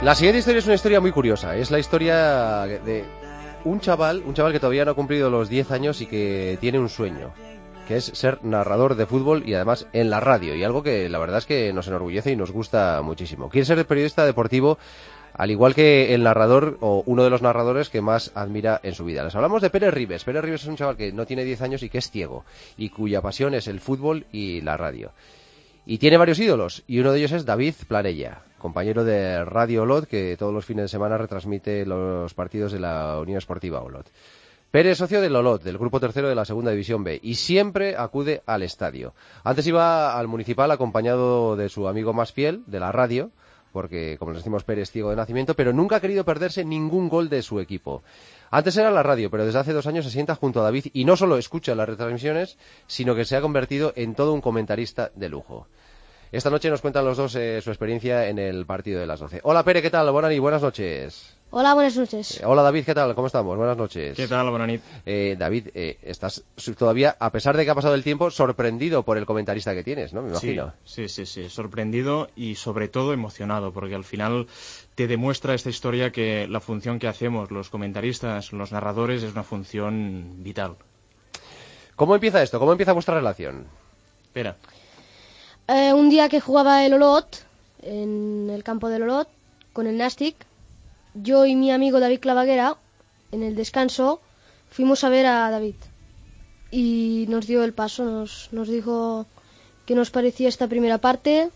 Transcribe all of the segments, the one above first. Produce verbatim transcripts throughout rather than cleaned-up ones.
La siguiente historia es una historia muy curiosa. Es la historia de un chaval, un chaval que todavía no ha cumplido los diez años y que tiene un sueño, que es ser narrador de fútbol y además en la radio, y algo que la verdad es que nos enorgullece y nos gusta muchísimo. Quiere ser periodista deportivo, al igual que el narrador o uno de los narradores que más admira en su vida. Les hablamos de Pere Ribes. Pere Ribes es un chaval que no tiene diez años y que es ciego, y cuya pasión es el fútbol y la radio. Y tiene varios ídolos, y uno de ellos es David Planella, compañero de Radio Olot, que todos los fines de semana retransmite los partidos de la Unión Esportiva Olot. Pere es socio del Olot, del grupo tercero de la Segunda División B, y siempre acude al estadio. Antes iba al Municipal acompañado de su amigo más fiel, de la radio, porque, como les decimos, Pere es ciego de nacimiento, pero nunca ha querido perderse ningún gol de su equipo. Antes era la radio, pero desde hace dos años se sienta junto a David y no solo escucha las retransmisiones, sino que se ha convertido en todo un comentarista de lujo. Esta noche nos cuentan los dos eh, su experiencia en el partido de las doce. Hola Pere, ¿qué tal? Buenas, buenas noches. Hola, buenas noches. Eh, hola David, ¿qué tal? ¿Cómo estamos? Buenas noches. ¿Qué tal? Buenas noches. Eh, David, eh, estás todavía, a pesar de que ha pasado el tiempo, sorprendido por el comentarista que tienes, ¿no? Me imagino. Sí, sí, sí, sí, sorprendido y sobre todo emocionado, porque al final te demuestra esta historia que la función que hacemos los comentaristas, los narradores, es una función vital. ¿Cómo empieza esto? ¿Cómo empieza vuestra relación? Espera. Eh, un día que jugaba el Olot, en el campo del Olot, con el Nastic, yo y mi amigo David Clavaguera, en el descanso, fuimos a ver a David. Y nos dio el paso, nos, nos dijo qué nos parecía esta primera parte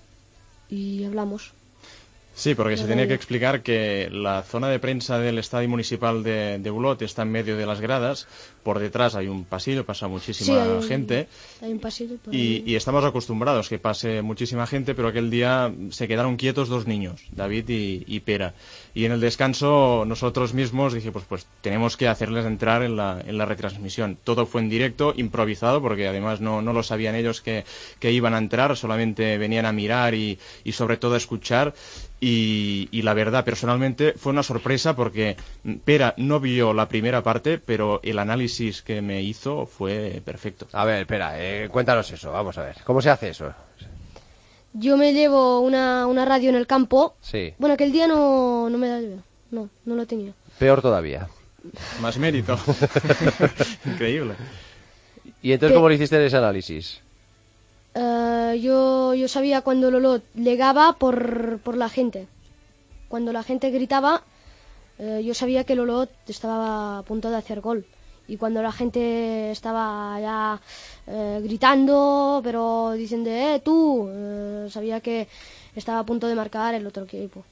y hablamos. Sí, porque se tenía que explicar que la zona de prensa del Estadio Municipal de, de Olot está en medio de las gradas. Por detrás hay un pasillo, pasa muchísima sí, hay, gente. Hay un pasillo. Por y, y estamos acostumbrados que pase muchísima gente, pero aquel día se quedaron quietos dos niños, David y, y Pera. Y en el descanso nosotros mismos dije, pues, pues tenemos que hacerles entrar en la, en la retransmisión. Todo fue en directo, improvisado, porque además no, no lo sabían ellos que, que iban a entrar, solamente venían a mirar y, y sobre todo a escuchar. Y, y la verdad, personalmente, fue una sorpresa porque Pera no vio la primera parte, pero el análisis que me hizo fue perfecto. A ver, espera, eh, cuéntanos eso, vamos a ver. ¿Cómo se hace eso? Yo me llevo una, una radio en el campo. Sí. Bueno, aquel día no, no me da, no, no lo tenía. Peor todavía. Más mérito. Increíble. ¿Y entonces cómo le hiciste ese análisis? Uh, yo, yo sabía cuando el Olot legaba por, por la gente. Cuando la gente gritaba, uh, yo sabía que el Olot estaba a punto de hacer gol. Y cuando la gente estaba ya uh, gritando, pero diciendo, eh, tú, uh, sabía que estaba a punto de marcar el otro equipo.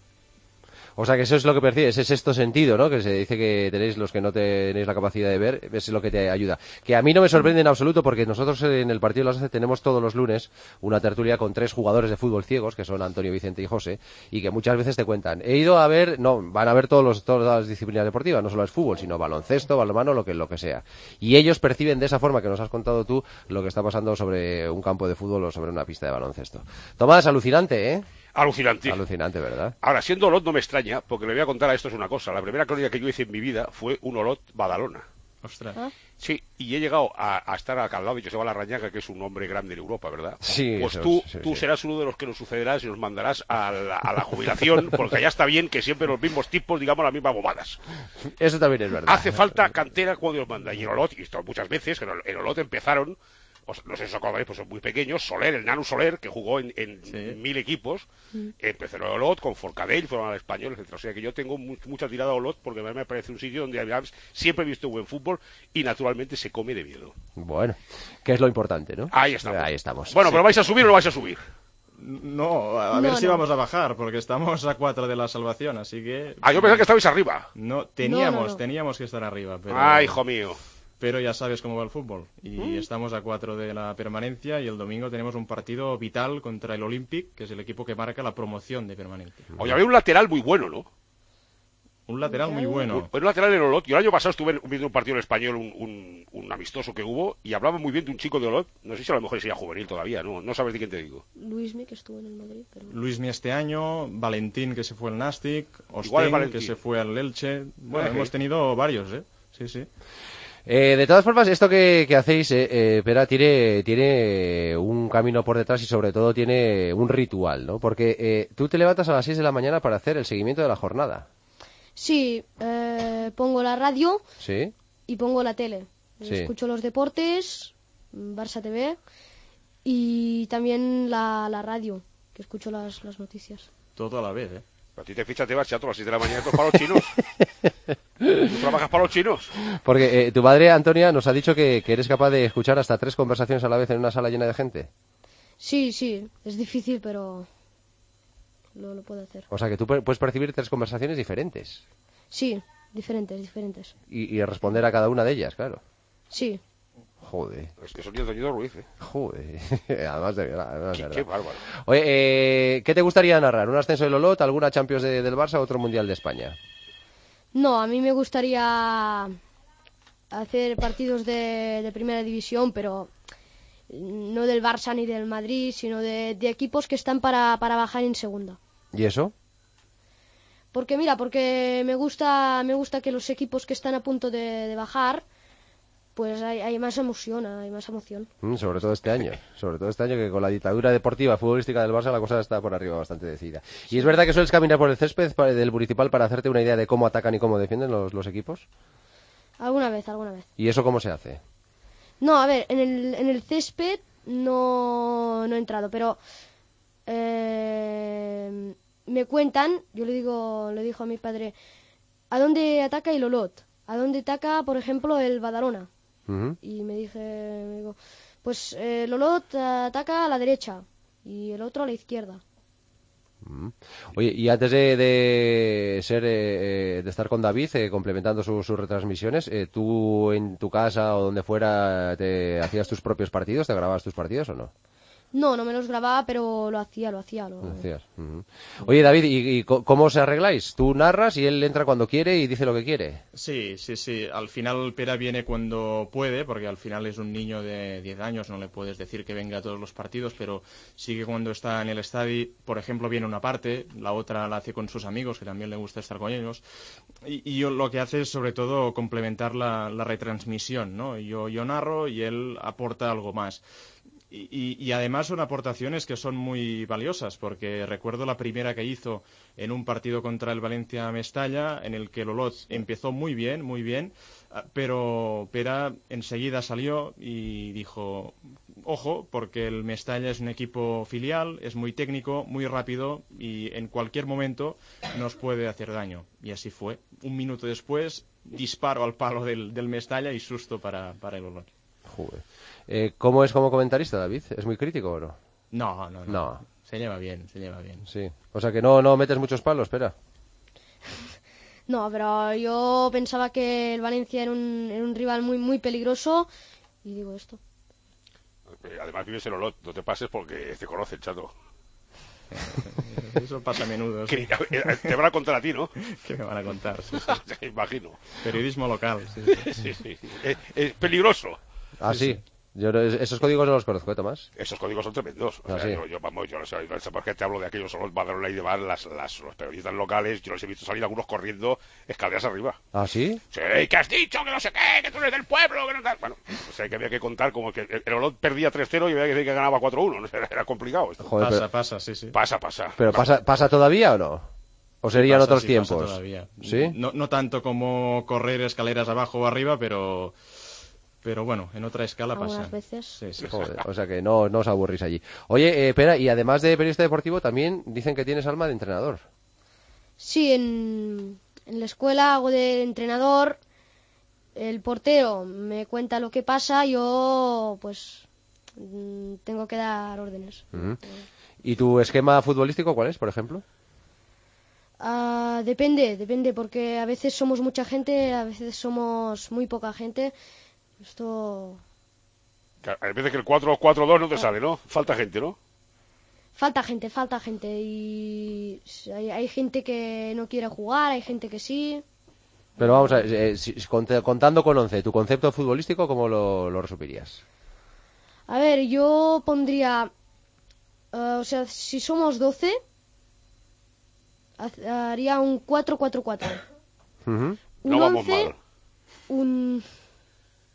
O sea, que eso es lo que percibes, es sexto sentido, ¿no? Que se dice que tenéis los que no tenéis la capacidad de ver, es lo que te ayuda. Que a mí no me sorprende en absoluto, porque nosotros en el partido de las doce tenemos todos los lunes una tertulia con tres jugadores de fútbol ciegos, que son Antonio, Vicente y José, y que muchas veces te cuentan, he ido a ver, no, van a ver todos los, todas las disciplinas deportivas, no solo es fútbol, sino baloncesto, balonmano, lo que, lo que sea. Y ellos perciben de esa forma que nos has contado tú lo que está pasando sobre un campo de fútbol o sobre una pista de baloncesto. Tomás, alucinante, ¿eh? Alucinante. Alucinante, ¿verdad? Ahora, siendo Olot no me extraña, porque le voy a contar a esto es una cosa. La primera crónica que yo hice en mi vida fue un Olot Badalona. Ostras. ¿Ah? Sí, y he llegado a, a estar acá al lado de Joseba Larrañaga, que es un hombre grande en Europa, ¿verdad? Sí. Pues eso, tú, sí, tú sí. serás uno de los que nos sucederás y nos mandarás a la, a la jubilación, porque ya está bien que siempre los mismos tipos digamos las mismas bobadas. Eso también es verdad. Hace falta cantera cuando los manda. Y en Olot, y esto muchas veces, en en Olot empezaron, no sé si os acordáis, pues son muy pequeños, Soler, el Nano Soler, que jugó en, en sí. mil equipos, mm. empezó en Olot, con Forcadell, fueron al Español, etcétera. O sea que yo tengo mu mucha tirada a Olot, porque me parece un sitio donde además, siempre he visto buen fútbol y naturalmente se come de miedo. Bueno, que es lo importante, ¿no? Ahí estamos. Ahí estamos. Bueno, sí. ¿pero vais a subir o no vais a subir? No, a no, ver si no. vamos a bajar, porque estamos a cuatro de la salvación, así que... Ah, yo pensaba que estabais arriba. No, teníamos, no, no, no. teníamos que estar arriba, pero... Ah, hijo mío. Pero ya sabes cómo va el fútbol. Y ¿Mm? estamos a cuatro de la permanencia y el domingo tenemos un partido vital contra el Olympic, que es el equipo que marca la promoción de permanencia. Oye, había un lateral muy bueno, ¿no? Un lateral muy bueno. Un, un lateral en Olot. Yo el año pasado estuve viendo un partido en español, un, un, un amistoso que hubo, y hablaba muy bien de un chico de Olot. No sé si a lo mejor sería juvenil todavía, ¿no? No sabes de quién te digo. Luismi, que estuvo en el Madrid. Pero... Luismi este año, Valentín, que se fue al Nastic, Ostén, que se fue al Elche. Bueno, hemos tenido varios, ¿eh? Sí, sí. Eh, de todas formas, esto que, que hacéis, eh, eh, Pera, tiene, tiene un camino por detrás y sobre todo tiene un ritual, ¿no? Porque eh, tú te levantas a las seis de la mañana para hacer el seguimiento de la jornada. Sí, eh, pongo la radio ¿Sí? y pongo la tele. Sí. Escucho los deportes, Barça T V y también la, la radio, que escucho las, las noticias. Todo a la vez, ¿eh? A ti te fichas, te vas a las seis de la mañana, esto es para los chinos. ¿Tú trabajas para los chinos? Porque eh, tu madre, Antonia, nos ha dicho que, que eres capaz de escuchar hasta tres conversaciones a la vez en una sala llena de gente. Sí, sí, es difícil, pero lo, lo puedo hacer. O sea, que tú pu- puedes percibir tres conversaciones diferentes Sí, diferentes, diferentes. y, y responder a cada una de ellas, claro. Sí. Joder, Es que son nietos de Ruiz, ¿eh? joder. Además de verdad, además de Qué, verdad. qué bárbaro. Oye, eh, ¿qué te gustaría narrar? ¿Un ascenso del Olot, alguna Champions de- del Barça o otro Mundial de España? No, a mí me gustaría hacer partidos de, de primera división, pero no del Barça ni del Madrid, sino de, de equipos que están para, para bajar en segunda. ¿Y eso? Porque mira, porque me gusta, me gusta que los equipos que están a punto de, de bajar, pues hay, hay más emoción, hay más emoción. Mm, sobre todo este año, sobre todo este año que con la dictadura deportiva futbolística del Barça la cosa está por arriba bastante decidida. ¿Y es verdad que sueles caminar por el césped pa- del Municipal para hacerte una idea de cómo atacan y cómo defienden los, los equipos? Alguna vez, alguna vez. ¿Y eso cómo se hace? No, a ver, en el, en el césped no, no he entrado, pero eh, me cuentan, yo le digo, le dijo a mi padre, ¿a dónde ataca el Olot? ¿A dónde ataca, por ejemplo, el Badalona? Ujú. Y me dije, me digo, pues eh, el Olot ataca a la derecha y el otro a la izquierda. Mm. Oye, y antes de, de ser eh, eh, de estar con David eh, complementando su- sus retransmisiones, eh, ¿tú en tu casa o donde fuera te hacías tus propios partidos, te grababas tus partidos o no? No, no me los grababa, pero lo hacía, lo hacía. Lo... Lo hacías. Ujú. Oye, David, ¿y, y co- cómo os arregláis? ¿Tú narras y él entra cuando quiere y dice lo que quiere? Sí, sí, sí. Al final Pera viene cuando puede, porque al final es un niño de diez años, no le puedes decir que venga a todos los partidos, pero sí que cuando está en el estadio, por ejemplo, viene una parte, la otra la hace con sus amigos, que también le gusta estar con ellos. Y, y yo lo que hace es sobre todo complementar la, la retransmisión, ¿no? Yo, yo narro y él aporta algo más. Y, y, y además son aportaciones que son muy valiosas, porque recuerdo la primera que hizo en un partido contra el Valencia Mestalla, en el que el Olot empezó muy bien, muy bien, pero Pera enseguida salió y dijo, ojo, porque el Mestalla es un equipo filial, es muy técnico, muy rápido y en cualquier momento nos puede hacer daño. Y así fue. Un minuto después, disparo al palo del, del Mestalla y susto para, para el Olot. Joder. Eh, ¿Cómo es como comentarista, David? ¿Es muy crítico o no? No, no, no, No. Se lleva bien, se lleva bien. Sí. O sea que no, no metes muchos palos, espera. No, pero yo pensaba que el Valencia era un, era un rival muy, muy peligroso y digo esto. Además vives en Olot, no te pases porque te conocen, chato. Eso pasa a menudo. Sí. Que, te van a contar a ti, ¿no? ¿Qué me van a contar? Sí, sí. Imagino. Periodismo local. Sí, sí. Sí, sí. Es, es peligroso. Ah, sí. sí. Yo no- esos códigos no los conozco, ¿eh, Tomás? Esos códigos son tremendos. O Ah, sea, sí. yo, yo, vamos, yo no sé, no sé por qué te hablo de aquellos son los Badalona y demás, las, las, los periodistas locales, yo los he visto salir algunos corriendo escaleras arriba. ¿Ah, sí? Sí, que has dicho, que no sé qué, que tú eres del pueblo, que no tal. Bueno, o sea, que había que contar como que el, el Olot perdía tres cero y había que decir que ganaba cuatro uno. Era, era complicado esto. Joder, Pasa, pero, pasa, sí, sí. Pasa, pasa. pero pasa, ¿pasa todavía o no? ¿O serían Pasa, otros sí, tiempos? pasa todavía. ¿Sí? No, no tanto como correr escaleras abajo o arriba, pero... Pero bueno, en otra escala Algunas pasa. veces. Sí, sí. Joder, o sea que no, no os aburrís allí. Oye, eh, espera, y además de periodista deportivo, también dicen que tienes alma de entrenador. Sí, en, en la escuela hago de entrenador, el portero me cuenta lo que pasa, yo pues mm, tengo que dar órdenes. Ujú. ¿Y tu esquema futbolístico cuál es, por ejemplo? Ah, depende, depende, porque a veces somos mucha gente, a veces somos muy poca gente. Esto... Hay veces que el cuatro cuatro dos no te sale, ¿no? Falta gente, ¿no? Falta gente, falta gente y hay, hay gente que no quiere jugar, hay gente que sí. Pero vamos a ver, eh, si- cont- contando con once, ¿tu concepto futbolístico cómo lo, lo resumirías? A ver, yo pondría, eh, o sea, si somos doce, haz- haría un cuatro cuatro cuatro. Ujú. Un No vamos once, mal. un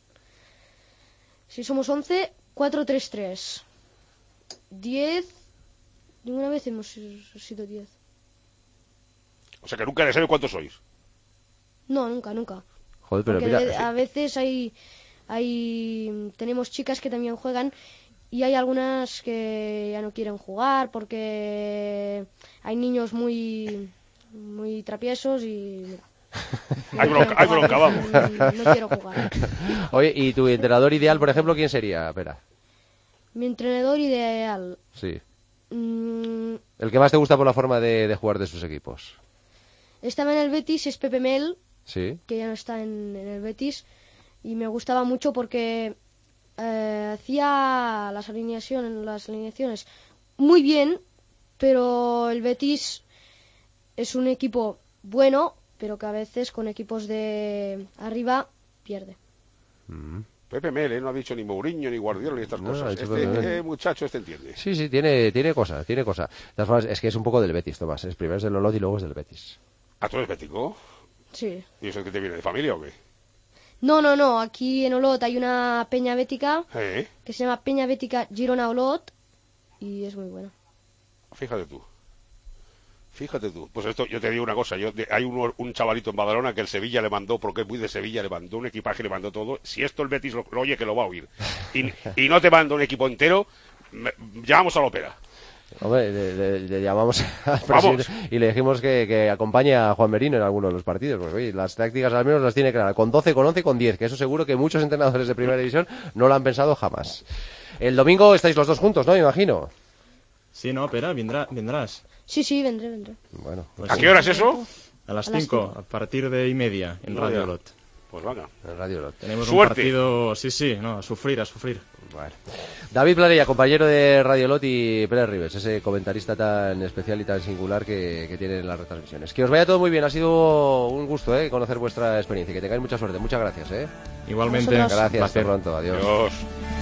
Si somos once, cuatro tres tres. diez. Ninguna vez hemos sido diez. O sea que nunca le sabe cuántos sois. No, nunca, nunca. Joder, pero Porque mira... a veces hay, hay... Tenemos chicas que también juegan y hay algunas que ya no quieren jugar porque hay niños muy, muy traviesos y... No hay bronca, hay bronca, vamos. No quiero jugar. Oye, ¿y tu entrenador ideal, por ejemplo, quién sería? Espera. Mi entrenador ideal... Sí. Mmm, ¿El que más te gusta por la forma de, de jugar de sus equipos? Estaba en el Betis, es Pepe Mel, Sí. que ya no está en, en el Betis, y me gustaba mucho porque eh, hacía las alineaciones, las alineaciones muy bien, pero el Betis es un equipo bueno, pero que a veces con equipos de arriba pierde. Mm. Pepe Mel, ¿eh? No ha dicho ni Mourinho, ni Guardiola, ni estas No, cosas. Este eh, muchacho, este entiende. Sí, sí, tiene, tiene cosa, tiene cosa. De todas formas, es que es un poco del Betis, Tomás. Es primero es del Olot y luego es del Betis. ¿Ah, tú eres bético? Sí. ¿Y eso es que te viene de familia o qué? No, no, no. Aquí en Olot hay una peña bética ¿Eh? que se llama Peña Bética Girona Olot y es muy buena. Fíjate tú. Fíjate tú. Pues esto, yo te digo una cosa. Yo de, hay un, un chavalito en Badalona que el Sevilla le mandó, porque es muy de Sevilla, le mandó un equipaje, le mandó todo. Si esto el Betis lo, lo oye, que lo va a oír. Y, y no te manda un equipo entero, me, llamamos a la ópera. Hombre, le, le, le llamamos al presidente y le dijimos que, que acompañe a Juan Merino en alguno de los partidos. Porque, oye, las tácticas al menos las tiene claras. Con doce, con once y con diez. Que eso seguro que muchos entrenadores de primera división no lo han pensado jamás. El domingo estáis los dos juntos, ¿no? Me imagino. Sí, no, espera, vendrá, vendrás. Sí, sí, vendré, vendré. Bueno, pues ¿a sí. qué hora es eso? A las cinco, a partir de y media, en Radio Olot. Pues venga. En Radio Olot. Tenemos Suerte. un partido, sí, sí, no, a sufrir, a sufrir. Bueno. David Planella, compañero de Radio Olot, y Pérez Ribes, ese comentarista tan especial y tan singular que, que tienen las retransmisiones. Que os vaya todo muy bien, ha sido un gusto ¿eh? conocer vuestra experiencia, que tengáis mucha suerte, muchas gracias. ¿eh? Igualmente, gracias, hasta pronto, adiós. Adiós.